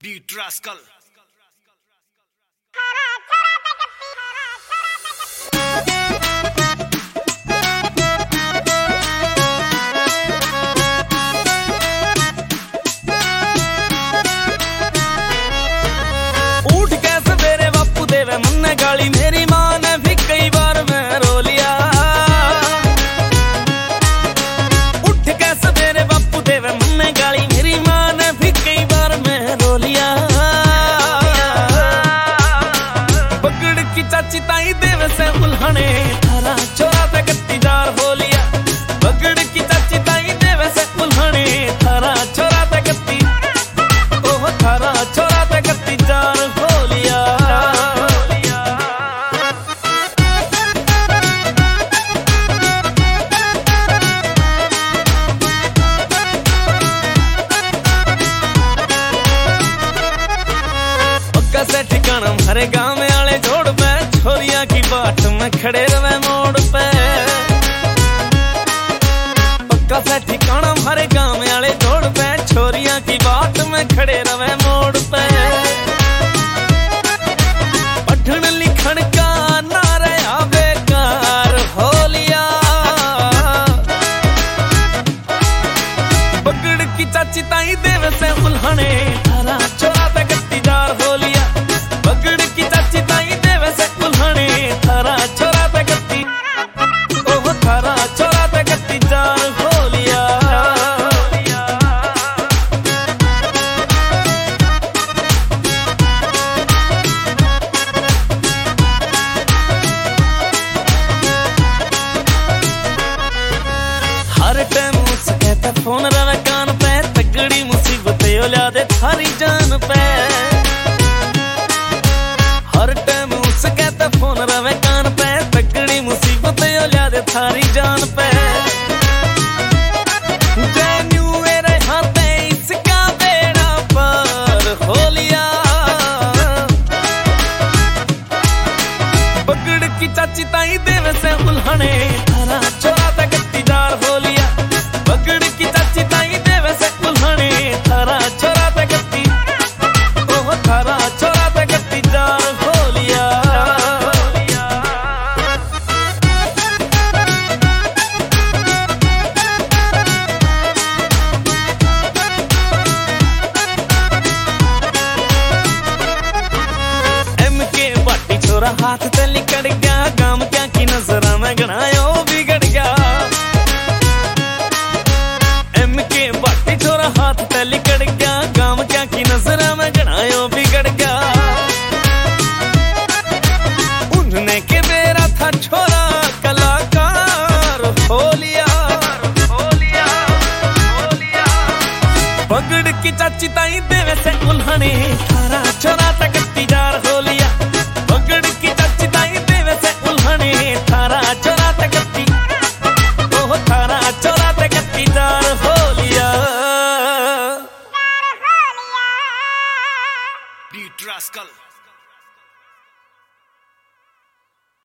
Beat Rascal. उठ के सवेरे बापू देवे मुन्ने गाली, मेरी माँ ने भी कई बार मैं रो लिया। उठ के सवेरे बापू देवे मुन्ने गाली, मेरी माँ ने भी कई बार मैं रो लिया। पकड़ की चाची ताई देवे से उल्हाने, थारा छोरा पे गत्तीदार हो लिया। पकड़ की चाची ताई देवे से उल्हाने, थारा छोरा पे गत्ती, ओह थारा छोरा पे गत्तीदार हो लिया। पक्का से ठिकाना हमारे गांव में आले जोड़ पे, छोरिया की बाट में खड़े रवे मोड़ पे। पक्का से ठिकाना हमारे गांव में आले जोड़ पे, छोरिया की बाट में खड़े रवे मोड़ पे। पढ़न लिखन का ना रहा बेकार हो लिया। पकड़ की चाची ताई देव से उल्हाने, थारा छोरा पे गत्तीदार हो लिया। पकड़ की चाची ताई देव से उल्हाने, थारा छोरा पे गत्ती, ओह थारा छोरा पे गत्तीदार हो लिया। हर टाइम उससे कहता फोन रवे कान पे, तगड़ी मुसीबत ओला दे थारी जान पे। हर टाइम उससे कहता फोन रवे कान पे, तगड़ी मुसीबत ओला दे थारी जान पे। इसका बेड़ा पार हो लिया। पकड़ की चाची ताई देव से उल्हाने, थारा छोरा पे गत्तीदार हो लिया। पकड़ की चाची ताई देव से उल्हाने, थारा छोरा पे गत्ती, ओह थारा छोरा पे गत्तीदार हो लिया। MK बाटी छोरा हाथ ते लिकड़ गया, गाम क्या की नजरा में गणायो बिगड़ गया। MK बाटी छोरा हाथ ते लिकड़ गया, गाम क्या की नजरा में गणायो बिगड़ गया। उन्होंने के मेरा था छोरा कलाकार हो लिया। पकड़ की चाची ताई देवे से उल्हाने, थारा छोरा तक गत्तीदार हो लिया। पकड़ की चाची ताई देवे से उल्हाने, थारा छोरा तक गत्ती, ओह थारा छोरा तक गत्तीदार हो लिया। Beat Rascal.